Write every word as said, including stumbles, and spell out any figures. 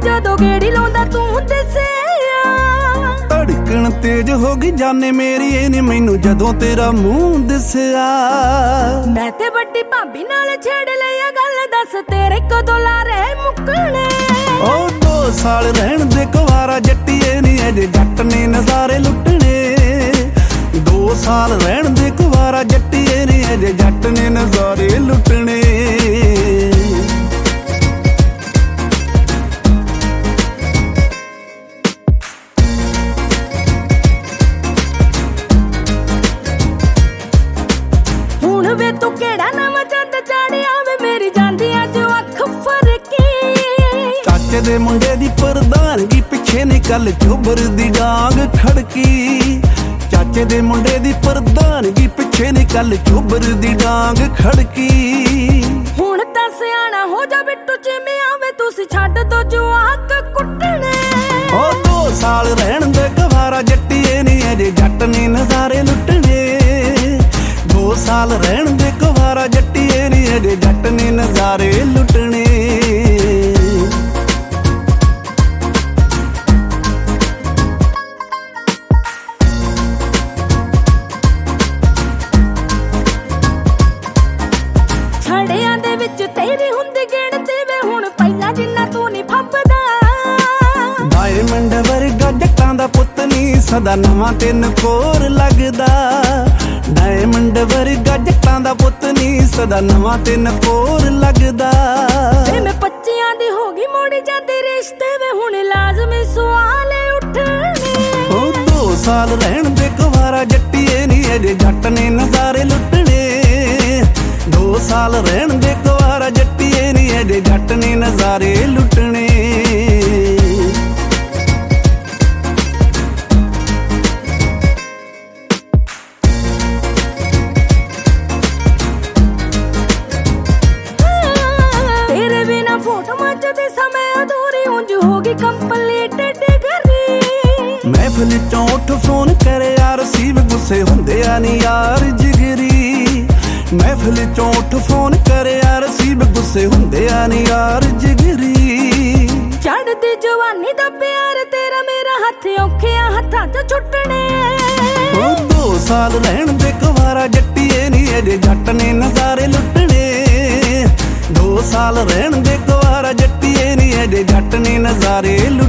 जदों गेड़ी लाउंदा तू दिसिया। धड़कन तेज हो गई जाने मेरी नी मैनू जदों तेरा मुंह दिसिया। मैं ते वड्डी भाभी नाल छेड़ लिया गल, दस तेरे कदों लारे मुकणे। ओ दो साल रहन दे कुवारा जट्टीए नी अजे जट ने नज़ारे लुटने। दो साल रहन दे कुवारा जट्टीए नी अजे जट ने नज़ारे लुटने। हुण वे तू केड़ा नवां चंद चाढ़िया वे मेरी जांदी अज अख फरकी। चाचे दे मुंडे दी प्रधानगी पिछे निकल चोबर दी डांग खड़की। चाचे दे मुंडे दी प्रधानगी पिछे निकल चोबर दी डांग खड़की। हुण तां सियाणा हो जा बिट्टू चिमिया वे तुसी छड्ड दो जवाक कुट्टणे। ओ दो साल रहन दे कुवारा जट्टीए नी अजे जट ने नज़ारे लुटने। दो साल रहन दे कुवारा जट्टीए नी अजे जट ने नज़ारे लुटने। छड़ियां दे विच तेरी हुंदी गिणती वे हुण पहिला जिन्ना तू नी फब्बदा। डायमंड वर्गा जट्टां दा पुत्त नी सदा नवां तिन कोर लगदा। डायमंड वर्गा जट्टां दा पुत्त नी सदा नवां तिन कोर लगदा। वे मैं पच्चियां दी हो गई मोड़ी जांदी रिश्ते वे हुण लाजमी सवाल उठणे। ओ दो साल रहन दे कुवारा जट्टीए नी अजे जट ने नज़ारे लुटने। दो साल रहन दे कुवारा जट्टीए नी अजे जट ने नज़ारे लुटने। तेरे बिना फोटो मचदे समय अधूरी उंज होगी कंप्लीट डिग्री। महफिल चों उठ फोन करे यार सीव गुस्से हुंदे आ नी यार जिगरी। महफिल चों उठ फोन करे यार सीब गुस्से हुंदे आ नी यार जिगरी। चढ़दी जवानी दा प्यार तेरा मेरा हथ औखिया हत्थां च छुट्टणे। ओ दो साल रहन दे कुवारा जट्टीए नी अजे जट ने नज़ारे लुटने। दो साल रहन दे कुवारा जट्टीए नी अजे जट ने नज़ारे लुटने।